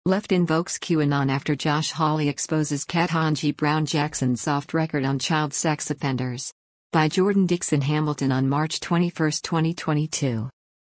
Left invokes QAnon after Josh Hawley exposes Ketanji Brown Jackson's soft record on child sex offenders. By Jordan Dixon Hamilton on March 21, 2022.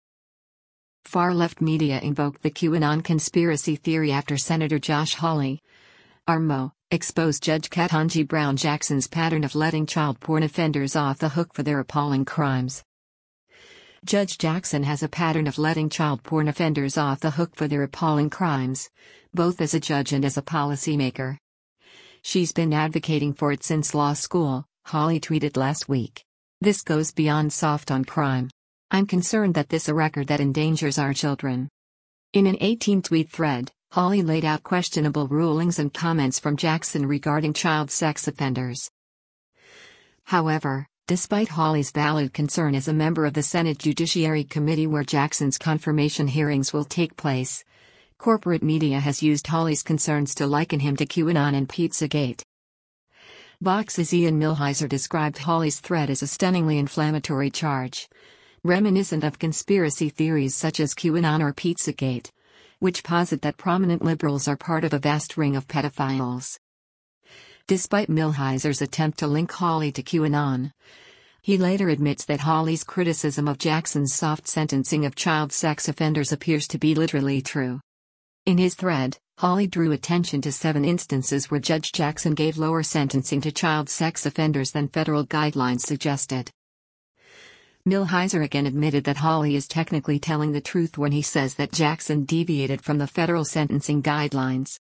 Far-left media invoked the QAnon conspiracy theory after Senator Josh Hawley, RMO, exposed Judge Ketanji Brown Jackson's pattern of letting child porn offenders off the hook for their appalling crimes. Judge Jackson has a pattern of letting child porn offenders off the hook for their appalling crimes, both as a judge and as a policymaker. She's been advocating for it since law school, Hawley tweeted last week. This goes beyond soft on crime. I'm concerned that this is a record that endangers our children. In an 18-tweet thread, Hawley laid out questionable rulings and comments from Jackson regarding child sex offenders. However, despite Hawley's valid concern as a member of the Senate Judiciary Committee where Jackson's confirmation hearings will take place, corporate media has used Hawley's concerns to liken him to QAnon and Pizzagate. Vox's Ian Millhiser described Hawley's threat as a stunningly inflammatory charge, reminiscent of conspiracy theories such as QAnon or Pizzagate, which posit that prominent liberals are part of a vast ring of pedophiles. Despite Millhiser's attempt to link Hawley to QAnon, he later admits that Hawley's criticism of Jackson's soft sentencing of child sex offenders appears to be literally true. In his thread, Hawley drew attention to 7 instances where Judge Jackson gave lower sentencing to child sex offenders than federal guidelines suggested. Millhiser again admitted that Hawley is technically telling the truth when he says that Jackson deviated from the federal sentencing guidelines.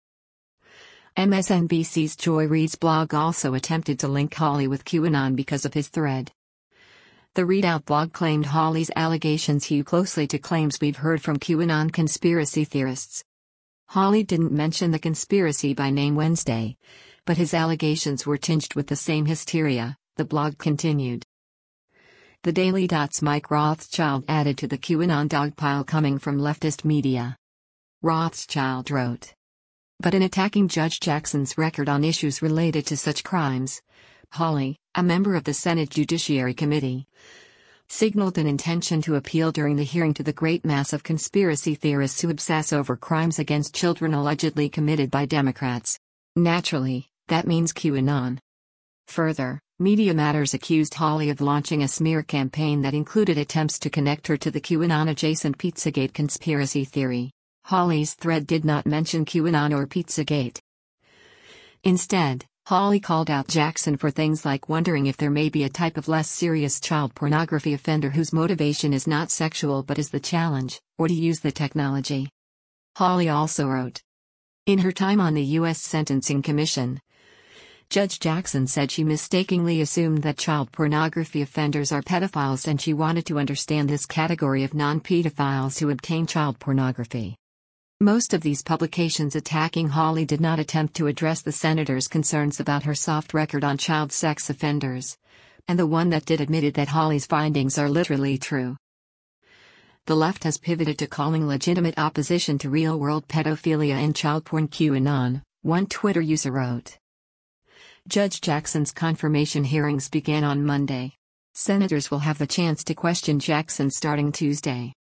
MSNBC's Joy Reid's blog also attempted to link Hawley with QAnon because of his thread. The Readout blog claimed Hawley's allegations hew closely to claims we've heard from QAnon conspiracy theorists. Hawley didn't mention the conspiracy by name Wednesday, but his allegations were tinged with the same hysteria, the blog continued. The Daily.'s Mike Rothschild added to the QAnon dogpile coming from leftist media. Rothschild wrote, but in attacking Judge Jackson's record on issues related to such crimes, Hawley, a member of the Senate Judiciary Committee, signaled an intention to appeal during the hearing to the great mass of conspiracy theorists who obsess over crimes against children allegedly committed by Democrats. Naturally, that means QAnon. Further, Media Matters accused Hawley of launching a smear campaign that included attempts to connect her to the QAnon-adjacent Pizzagate conspiracy theory. Hawley's thread did not mention QAnon or Pizzagate. Instead, Hawley called out Jackson for things like wondering if there may be a type of less serious child pornography offender whose motivation is not sexual but is the challenge, or to use the technology. Hawley also wrote, in her time on the U.S. Sentencing Commission, Judge Jackson said she mistakenly assumed that child pornography offenders are pedophiles and she wanted to understand this category of non-pedophiles who obtain child pornography. Most of these publications attacking Hawley did not attempt to address the senator's concerns about her soft record on child sex offenders, and the one that did admitted that Hawley's findings are literally true. The left has pivoted to calling legitimate opposition to real-world pedophilia and child porn QAnon, one Twitter user wrote. Judge Jackson's confirmation hearings began on Monday. Senators will have the chance to question Jackson starting Tuesday.